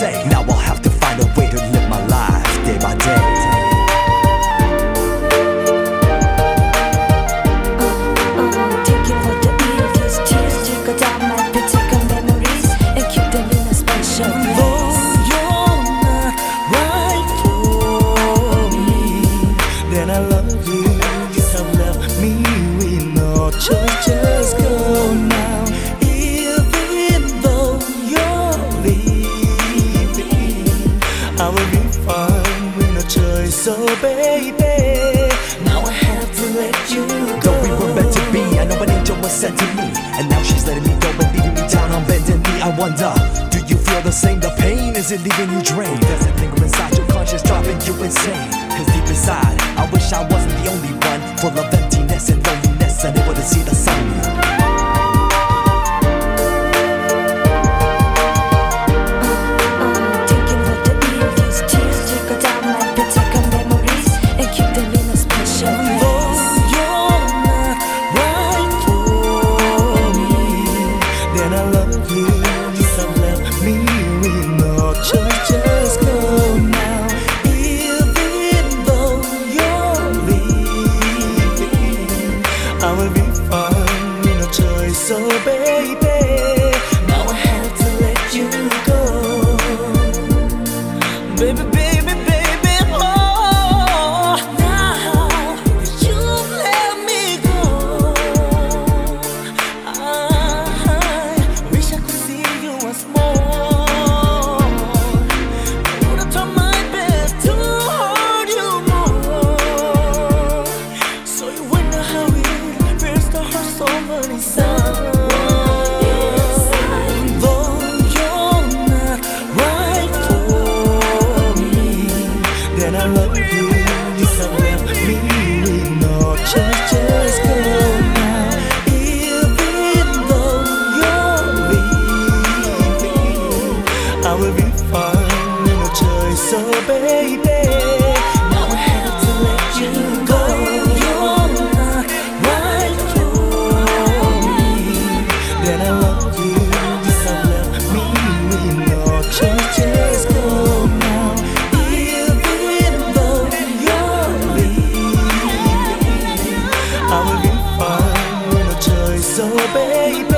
play. Now I'll have to find a way to live my life day by day. Just go now, even though you're leaving. I will be fine with no choice, so baby, now I have to let you go. Though we were meant to be, I know an angel was sent to me, and now she's letting me go and leaving me down on bended knee. I wonder, do you feel the same? The pain, is it leaving you drained? Does it linger inside your conscience, driving you insane? Cause deep inside, I wish I wasn't the only one, full of emptiness and loneliness, unable to see the sun. Just go now, even though you're leaving. I will be fine with no choice, so baby, now I have to let you go. Baby, baby, baby, oh, now you let me go. I wish I could see you once more. I love you, you can love me with no choice. Just go now, even though you're leaving. I will be fine with no choice, so baby, now I have to let you go. You're not right for me. Then I love you, you can love me with no choice. Just go now. I will be fine with no choice, so baby.